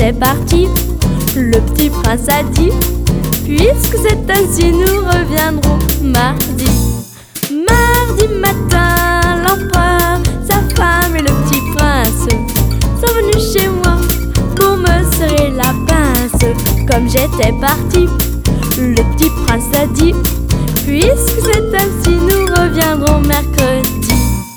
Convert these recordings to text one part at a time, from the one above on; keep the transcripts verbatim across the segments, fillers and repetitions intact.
j'étais parti, le petit prince a dit: puisque c'est ainsi, nous reviendrons mardi. Mardi matin, l'empereur, sa femme et le petit prince sont venus chez moi pour me serrer la pince. Comme j'étais parti, le petit prince a dit: puisque c'est ainsi, nous reviendrons mercredi.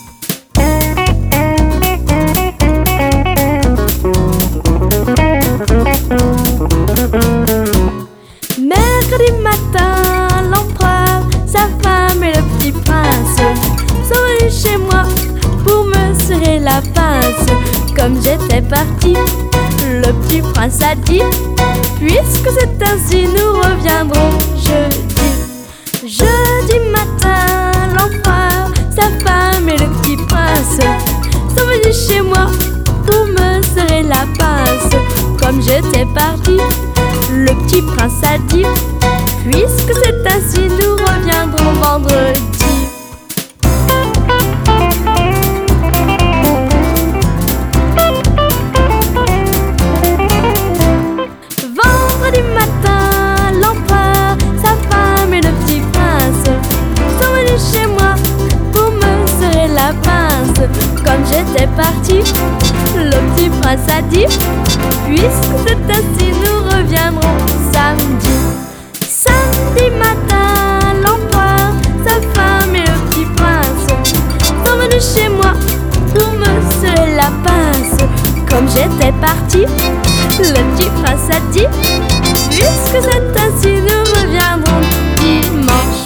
Mercredi matin, l'empereur, sa femme et le petit prince sont venus chez moi pour me serrer la pince. Comme j'étais parti, le petit prince a dit: puisque c'est ainsi, nous reviendrons jeudi. Jeudi matin, l'empereur, sa femme et le petit prince sont venus chez moi pour me serrer la pince. Comme j'étais parti, le petit prince a dit: puisque c'est ainsi, nous reviendrons vendredi. Vendredi matin, l'empereur, sa femme et le petit prince sont venus chez moi pour me serrer la pince. Comme j'étais parti, le petit prince a dit: puisque c'est ainsi, nous reviendrons samedi. Samedi matin, l'empereur, sa femme et le petit prince sont venus chez moi pour me serrer la pince. Comme j'étais parti, le petit prince a dit: puisque c'est ainsi, nous reviendrons dimanche.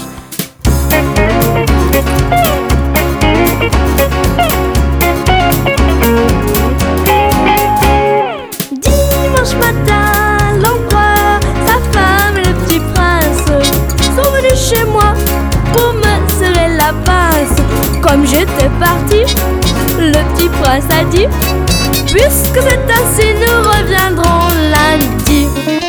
Dimanche matin, l'empereur, sa femme et le petit prince sont venus chez moi pour me serrer la pince. Comme j'étais parti, le petit prince a dit: puisque c'est ainsi, nous reviendrons lundi.